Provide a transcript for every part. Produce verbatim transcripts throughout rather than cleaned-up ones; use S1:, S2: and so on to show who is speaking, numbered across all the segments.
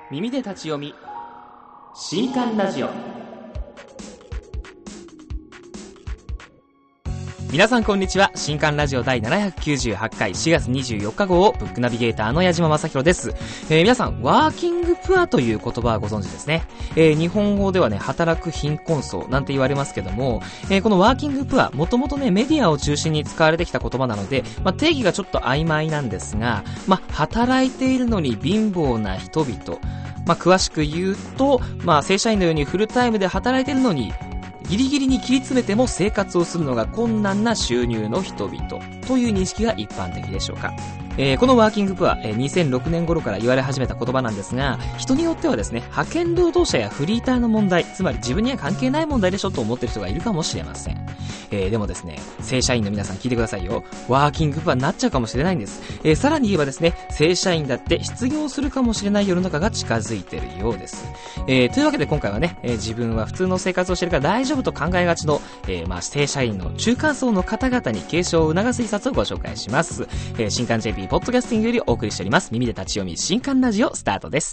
S1: 耳で立ち読み新刊ラジオ。皆さんこんにちは。新刊ラジオ第ななひゃくきゅうじゅうはちかいしがつにじゅうよっか号をブックナビゲーターの矢島正弘です。えー、皆さんワーキングプアという言葉はご存知ですね。えー、日本語ではね働く貧困層なんて言われますけども、えー、このワーキングプアもともとねメディアを中心に使われてきた言葉なので、まあ、定義がちょっと曖昧なんですが、まあ、働いているのに貧乏な人々、まあ、詳しく言うと、まあ、正社員のようにフルタイムで働いているのにギリギリに切り詰めても生活をするのが困難な収入の人々という認識が一般的でしょうか。えー、このワーキングプア、えー、にせんろくねん頃から言われ始めた言葉なんですが、人によってはですね、派遣労働者やフリーターの問題、つまり自分には関係ない問題でしょと思っている人がいるかもしれません。えー、でもですね、正社員の皆さん聞いてくださいよ。ワーキングプアになっちゃうかもしれないんです。えー、さらに言えばですね、正社員だって失業するかもしれない世の中が近づいているようです。えー、というわけで今回はね、えー、自分は普通の生活をしているから大丈夫と考えがちの、えー、まあ正社員の中間層の方々に継承を促す一冊をご紹介します。えー、新刊 ジェーピー ポッドキャスティングよりお送りしております。耳で立ち読み新刊ラジオスタートです。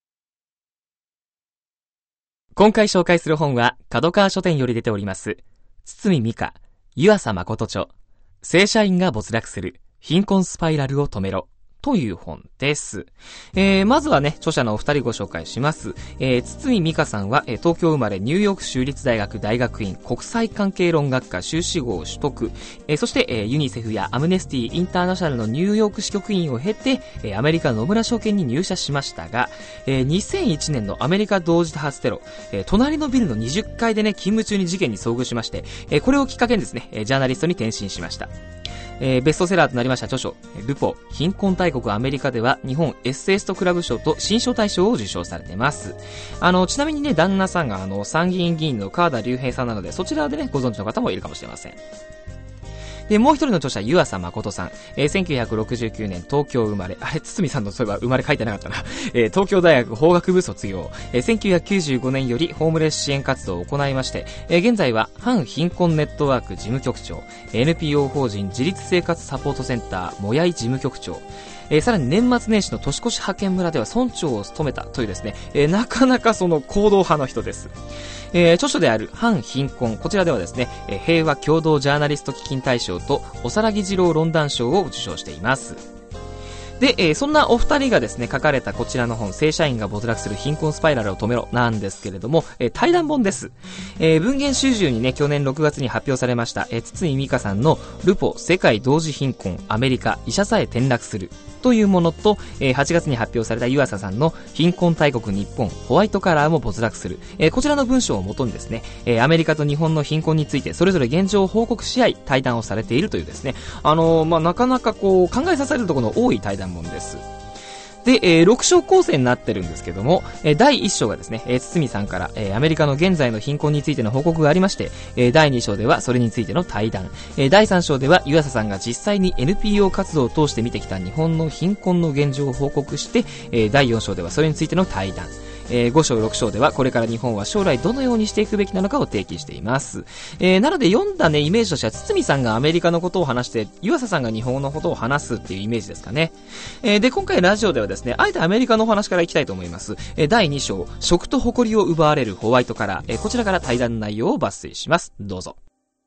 S1: 今回紹介する本は角川書店より出ております堤美香、湯浅誠著、正社員が没落する貧困スパイラルを止めろという本です。えー、まずはね、著者のお二人ご紹介します。えー、堤美香さんは、えー、東京生まれニューヨーク州立大学大学院国際関係論学科修士号を取得、えー、そして、えー、ユニセフやアムネスティインターナショナルのニューヨーク支局員を経て、えー、アメリカ野村証券に入社しましたが、えー、にせんいちねんのアメリカ同時多発テロ、えー、隣のビルのにじゅっかいでね、勤務中に事件に遭遇しまして、えー、これをきっかけにですね、ジャーナリストに転身しました。えー、ベストセラーとなりました著書ルポ貧困大国アメリカでは日本エッセイストクラブ賞と新書大賞を受賞されています。あのちなみにね、旦那さんがあの参議院議員の川田隆平さんなので、そちらでねご存知の方もいるかもしれません。で、もう一人の著者、湯浅誠さん。えー、せんきゅうひゃくろくじゅうきゅうねん東京生まれ。あれ、堤さんのそういえば生まれ書いてなかったな。えー、東京大学法学部卒業。えー、せんきゅうひゃくきゅうじゅうごねんよりホームレス支援活動を行いまして、えー、現在は反貧困ネットワーク事務局長、エヌピーオー 法人自立生活サポートセンター、もやい事務局長、えー、さらに年末年始の年越し派遣村では村長を務めたというですね、えー、なかなかその行動派の人です。えー、著書である反貧困、こちらではですね、えー、平和共同ジャーナリスト基金大賞とおさらぎ二郎論壇賞を受賞しています。で、えー、そんなお二人がですね書かれたこちらの本、正社員が没落する貧困スパイラルを止めろなんですけれども、えー、対談本です。えー、文芸春秋にね去年ろくがつに発表されました、えー、堤美香さんのルポ世界同時貧困アメリカ医者さえ転落するというものと、えー、はちがつに発表された湯浅さんの貧困大国日本ホワイトカラーも没落する、えー、こちらの文章をもとにですね、えー、アメリカと日本の貧困についてそれぞれ現状を報告し合い対談をされているというですね、あのー、まあ、なかなかこう考えさせるところの多い対談本です。で、えー、ろく章構成になってるんですけども、えー、だいいっ章がですね、えー、堤さんから、えー、アメリカの現在の貧困についての報告がありまして、えー、だいに章ではそれについての対談、えー、だいさん章では湯浅さんが実際に エヌピーオー 活動を通して見てきた日本の貧困の現状を報告して、えー、だいよん章ではそれについての対談、えー、ご章ろく章ではこれから日本は将来どのようにしていくべきなのかを提起しています。えー、なので読んだねイメージとしては、堤さんがアメリカのことを話して湯浅さんが日本のことを話すっていうイメージですかね。えー、で今回ラジオではですね、あえてアメリカのお話からいきたいと思います。えー、だいに章、食と誇りを奪われるホワイトカラー、えー、こちらから対談内容を抜粋します。どうぞ。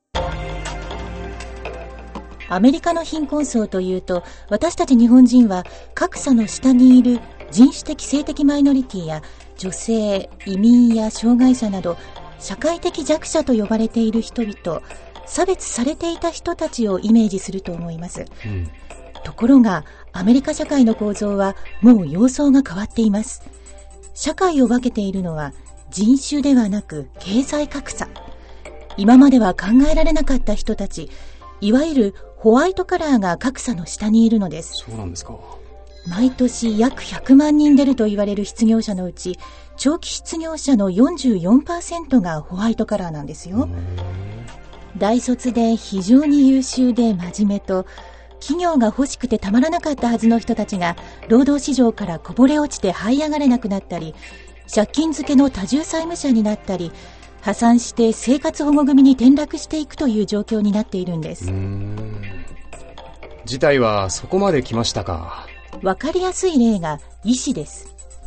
S2: アメリカの貧困層というと、私たち日本人は格差の下にいる人種的性的マイノリティや女性、移民や障害者など社会的弱者と呼ばれている人々、差別されていた人たちをイメージすると思います、うん、ところがアメリカ社会の構造はもう様相が変わっています。社会を分けているのは人種ではなく経済格差。今までは考えられなかった人たち、いわゆるホワイトカラーが格差の下にいるのです。
S3: そうなんですか。
S2: 毎年約ひゃくまんにん出ると言われる失業者のうち、長期失業者の よんじゅうよんパーセント がホワイトカラーなんですよ。大卒で非常に優秀で真面目と、企業が欲しくてたまらなかったはずの人たちが労働市場からこぼれ落ちて這い上がれなくなったり、借金漬けの多重債務者になったり、破産して生活保護組に転落していくという状況になっているんです。
S3: うーん、事態はそこまで来ましたか。
S2: わかりやすい例が医師です。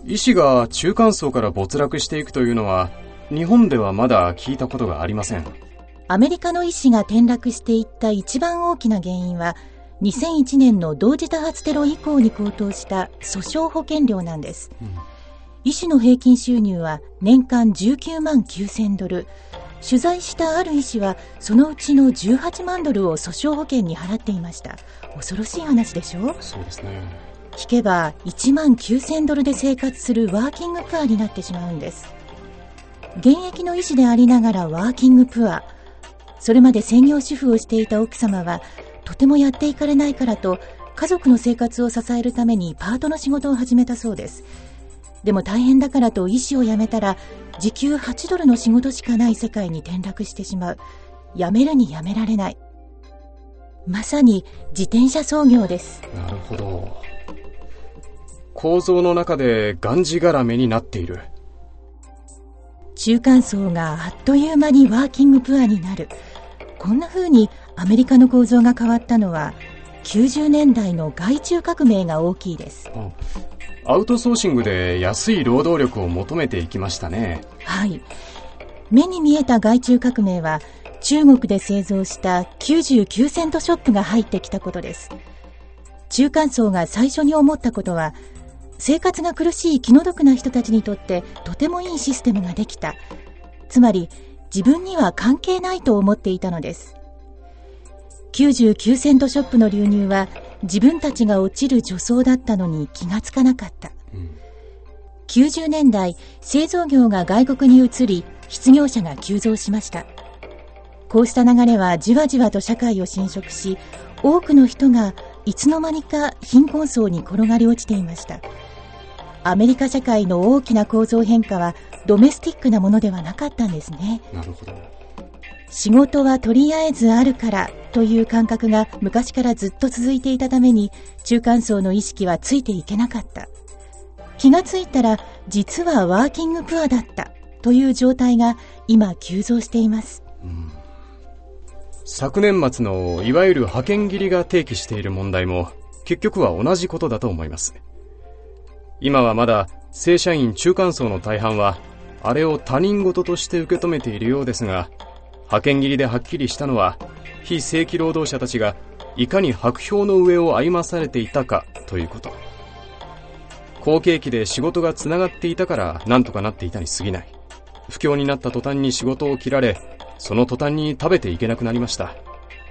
S3: 医師が中間層から没落していくというのは日本ではまだ聞いたことがありません。
S2: アメリカの医師が転落していった一番大きな原因はにせんいちねんの同時多発テロ以降に高騰した訴訟保険料なんです、うん、医師の平均収入は年間じゅうきゅうまんきゅうせんドル。取材したある医師はそのうちのじゅうはちまんドルを訴訟保険に払っていました。恐ろしい話でしょ。
S3: そうですね。
S2: 聞けばいちまんきゅうせんドルで生活するワーキングプアになってしまうんです。現役の医師でありながらワーキングプア。それまで専業主婦をしていた奥様はとてもやっていかれないからと家族の生活を支えるためにパートの仕事を始めたそうです。でも大変だからと医師を辞めたら時給はちドルの仕事しかない世界に転落してしまう。辞めるに辞められない。まさに自転車操業です。
S3: なるほど。構造の中でがんじがらめになっている。
S2: 中間層があっという間にワーキングプアになる。こんな風にアメリカの構造が変わったのはきゅうじゅうねんだいの外注革命が大きいです。
S3: アウトソーシングで安い労働力を求めていきましたね。
S2: はい。目に見えた外注革命は中国で製造したきゅうじゅうきゅうセントショップが入ってきたことです。中間層が最初に思ったことは、生活が苦しい気の毒な人たちにとってとてもいいシステムができた。つまり自分には関係ないと思っていたのです。きゅうじゅうきゅうセントショップの流入は自分たちが落ちる助走だったのに気がつかなかった、うん、きゅうじゅうねんだい製造業が外国に移り失業者が急増しました。こうした流れはじわじわと社会を侵食し、多くの人がいつの間にか貧困層に転がり落ちていました。アメリカ社会の大きな構造変化はドメスティックなものではなかったんですね。
S3: なるほど。
S2: 仕事はとりあえずあるからという感覚が昔からずっと続いていたために、中間層の意識はついていけなかった。気がついたら実はワーキングプアだったという状態が今急増しています、うん、
S3: 昨年末のいわゆる派遣切りが提起している問題も結局は同じことだと思います。今はまだ正社員中間層の大半はあれを他人事として受け止めているようですが、派遣切りではっきりしたのは非正規労働者たちがいかに薄氷の上を歩まされていたかということ。好景気で仕事がつながっていたからなんとかなっていたに過ぎない。不況になった途端に仕事を切られ、その途端に食べていけなくなりました。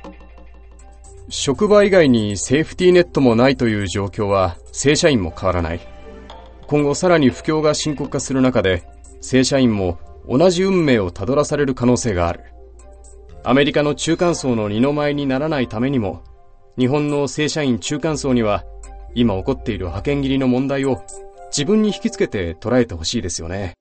S3: 職場以外にセーフティーネットもないという状況は正社員も変わらない。今後さらに不況が深刻化する中で、正社員も同じ運命をたどらされる可能性がある。アメリカの中間層の二の舞にならないためにも、日本の正社員中間層には今起こっている派遣切りの問題を自分に引きつけて捉えてほしいですよね。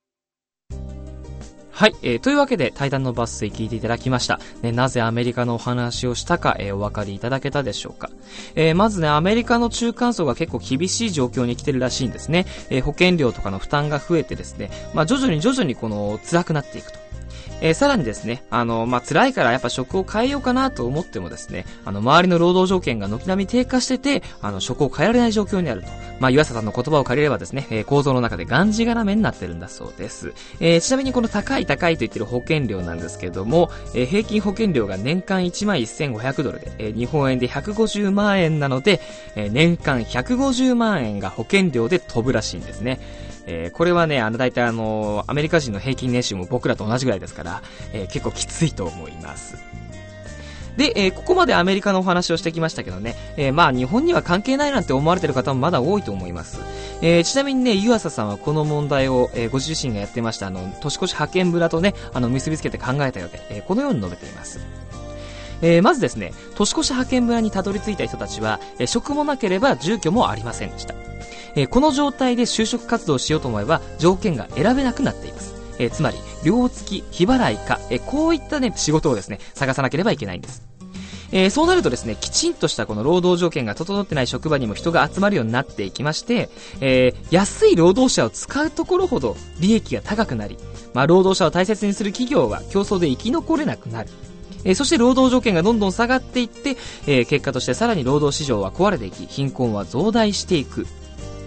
S1: はい、えー、というわけで対談の抜粋聞いていただきました、ね、なぜアメリカのお話をしたか、えー、お分かりいただけたでしょうか。えー、まずね、アメリカの中間層が結構厳しい状況に来てるらしいんですね。えー、保険料とかの負担が増えてですね、まあ徐々に徐々にこの辛くなっていくと。えー、さらにですね、あの、まあ、辛いからやっぱ職を変えようかなと思ってもですね、あの、周りの労働条件が軒並み低下してて、あの、職を変えられない状況にあると。まあ、岩佐さんの言葉を借りればですね、えー、構造の中でがんじがらめになってるんだそうです。えー、ちなみにこの高い高いと言ってる保険料なんですけども、えー、平均保険料が年間いちまんせんごひゃくドルで、えー、日本円でひゃくごじゅうまんえんなので、えー、年間ひゃくごじゅうまんえんが保険料で飛ぶらしいんですね。えー、これはね、あの、大体あの、アメリカ人の平均年収も僕らと同じぐらいですから、えー、結構きついと思います。で、えー、ここまでアメリカのお話をしてきましたけどね、えー、まあ日本には関係ないなんて思われてる方もまだ多いと思います。えー、ちなみにね、湯浅さんはこの問題を、えー、ご自身がやってました、あの、年越し派遣村とね、あの、結びつけて考えたようで、えー、このように述べています。えー、まずですね、年越し派遣村にたどり着いた人たちは、えー、職もなければ住居もありませんでした。えー、この状態で就職活動をしようと思えば条件が選べなくなっています。えー、つまり寮付き、日払いか、えー、こういったね仕事をですね探さなければいけないんです。えー、そうなるとですね、きちんとしたこの労働条件が整ってない職場にも人が集まるようになっていきまして、えー、安い労働者を使うところほど利益が高くなり、まあ、労働者を大切にする企業は競争で生き残れなくなる。えー、そして労働条件がどんどん下がっていって、えー、結果としてさらに労働市場は壊れていき、貧困は増大していく。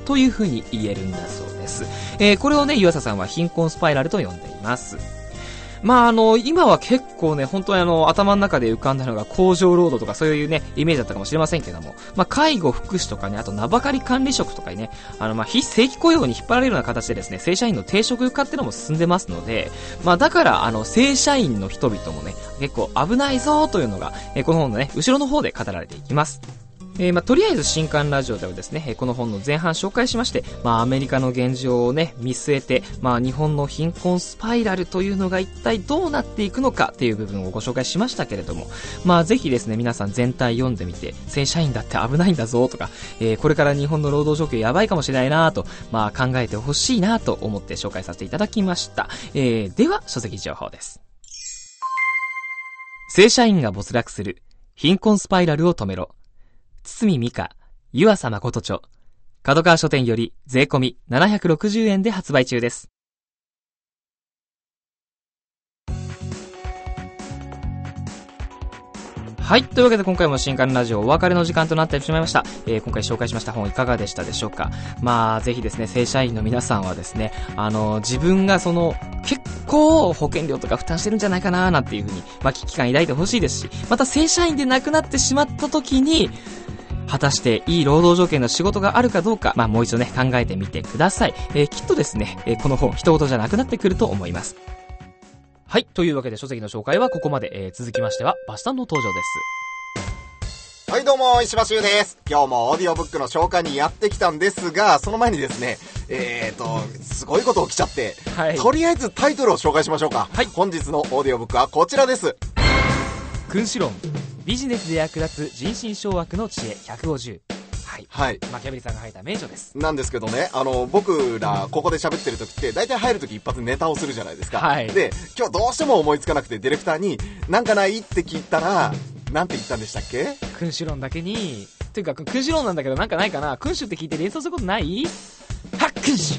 S1: というふうに言えるんだそうです。えー、これをね、湯浅さんは貧困スパイラルと呼んでいます。まああの、今は結構ね、本当にあの、頭の中で浮かんだのが工場労働とかそういうね、イメージだったかもしれませんけども、まあ介護、福祉とかね、あと名ばかり管理職とかにね、あのまあ非正規雇用に引っ張られるような形でですね、正社員の定職化っていうのも進んでますので、まあだからあの、正社員の人々もね、結構危ないぞというのが、えー、この本のね、後ろの方で語られていきます。えー、まあ、とりあえず新刊ラジオではですね、えー、この本の前半紹介しまして、まあ、アメリカの現状をね、見据えて、まあ、日本の貧困スパイラルというのが一体どうなっていくのかっていう部分をご紹介しましたけれども、まあ、ぜひですね、皆さん全体読んでみて、正社員だって危ないんだぞとか、えー、これから日本の労働状況やばいかもしれないなと、まあ、考えてほしいなと思って紹介させていただきました。えー、では、書籍情報です。正社員が没落する、貧困スパイラルを止めろ。堤美香、湯浅誠著、角川書店より税込みななひゃくろくじゅうえんで発売中です。はい。というわけで今回も新刊ラジオお別れの時間となってしまいました。えー、今回紹介しました本いかがでしたでしょうか。まあ、ぜひですね、正社員の皆さんはですね、あの、自分がその、結構保険料とか負担してるんじゃないかななんていうふうに、まあ、危機感抱いてほしいですし、また正社員で亡くなってしまった時に、果たしていい労働条件の仕事があるかどうか、まあもう一度ね、考えてみてください。えー、きっとですね、えー、この本、一言じゃなくなってくると思います。はい。というわけで書籍の紹介はここまで。えー、続きましては、バシタンの登場です。
S4: はい、どうも、石橋優です。今日もオーディオブックの紹介にやってきたんですが、その前にですね、えーと、すごいこと起きちゃって、はい、とりあえずタイトルを紹介しましょうか。はい。本日のオーディオブックはこちらです。
S1: 君子論。ビジネスで役立つ人心掌握の知恵ひゃくごじゅう。はい。はい。マキャベリさんが書いた名著です。
S4: なんですけどね、あの、僕ら、ここで喋ってる時って、大体入る時一発ネタをするじゃないですか。はい。で、今日どうしても思いつかなくて、ディレクターに、なんかないって聞いたら、なんて言ったんでしたっけ？
S1: 君子論だけに、というか、君子論なんだけどなんかないかな？君主って聞いて連想することない？はっ君主！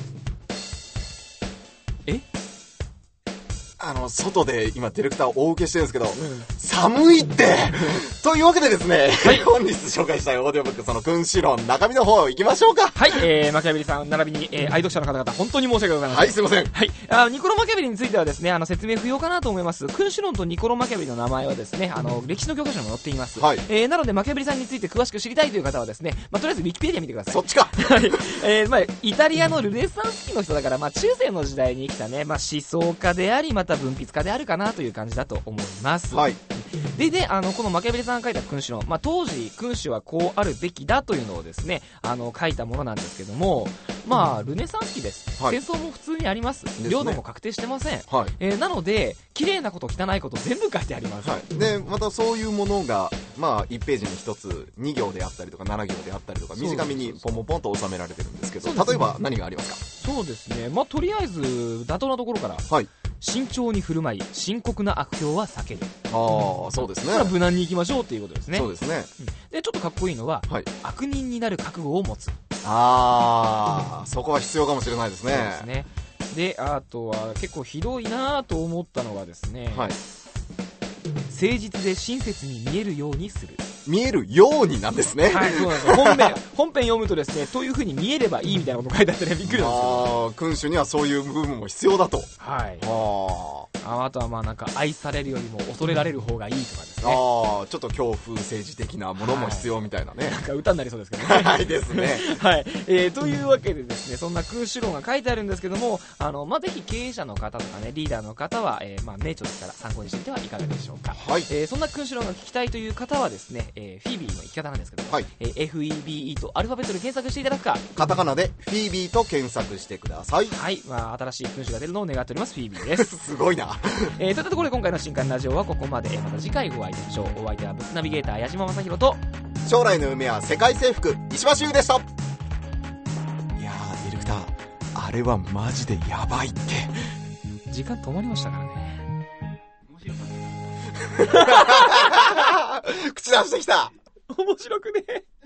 S1: え？
S4: あの、外で今ディレクター大受けしてるんですけど、うん、寒いってというわけでですね、はい、本日紹介したいオーディオブック、その君子論、中身の方行きましょうか。
S1: はい、えー、マキャベリさん、並びに、えー、愛読者の方々、本当に申し訳ございません。
S4: はい、すいません。
S1: はい、あニコロマキャベリについてはですね、あの、説明不要かなと思います。君子論とニコロマキャベリの名前はですね、あの、歴史の教科書にも載っています。はい。えー、なので、マキャベリさんについて詳しく知りたいという方はですね、まあ、とりあえずウィキペディア見てください。
S4: そっちか。
S1: はい。えー、まあ、イタリアのルネサンス期の人だから、まあ、中世の時代に生きたね、まあ、思想家であり、また文筆家であるかなという感じだと思います。はい。で、で、あの、このマキャベリさんが書いた君子論、まあ、当時、君主はこうあるべきだというのをですね、あの、書いたものなんですけども、まあ、ルネサンス期です。はい、戦争も普通にあります。領土も確定してません。はい。えー、なので、綺麗なこと、汚いこと、全部書いてあります。
S4: はい。で、またそういうものが、まあ、いちページにひとつ、に行であったりとか、なな行であったりとか、短めにポンポンポンと収められてるんですけど、例えば何がありますか？
S1: そうですね。まあ、とりあえず、妥当なところから。はい。慎重に振る舞い、深刻な悪評は避ける。
S4: ああ、そうですね。
S1: これは無難に行きましょうっていうことですね。
S4: そうですね。
S1: うん、で、ちょっとかっこいいのは、はい、悪人になる覚悟を持つ。
S4: ああ、そこは必要かもしれないですね。そうですね。
S1: で、あとは結構ひどいなと思ったのがですね、はい、誠実で親切に見えるようにする。
S4: 見えるようになんですね。
S1: はい、そうなんです。本編、本編読むとですね、という風に見えればいいみたいなこと書いてあってね、びっくりなんですよ。
S4: ああ、君主にはそういう部分も必要だと。はい。
S1: ああ。あとはまあなんか愛されるよりも恐れられる方がいいとかですね。
S4: ああ、ちょっと恐怖政治的なものも必要みたいなね。はい、
S1: なんか歌になりそうですけどね。
S4: はいですね。
S1: はい。えー、というわけでですね、そんな君主論が書いてあるんですけども、あの、まあ、ぜひ経営者の方とかね、リーダーの方は、えー、まあ、名著ですから参考にしてみてはいかがでしょうか。はい。えー、そんな君主論が聞きたいという方はですね、えー、フィービーの生き方なんですけども、はい。えー、エフイービーイー とアルファベットで検索していただくか、
S4: カタカナでフィービーと検索してください。
S1: はい。まあ、新しい君主が出るのを願っております、フィービーです。
S4: すごいな。
S1: えー、といったところで今回の新刊ラジオはここまで。また次回お会いしましょう。お相手はブックナビゲーター矢島正宏と、
S4: 将来の夢は世界征服、石橋優でした。いやー、ディレクター、あれはマジでヤバいって。
S1: 時間止まりましたからね。面白かった。
S4: 口出してきた。
S1: 面白くね。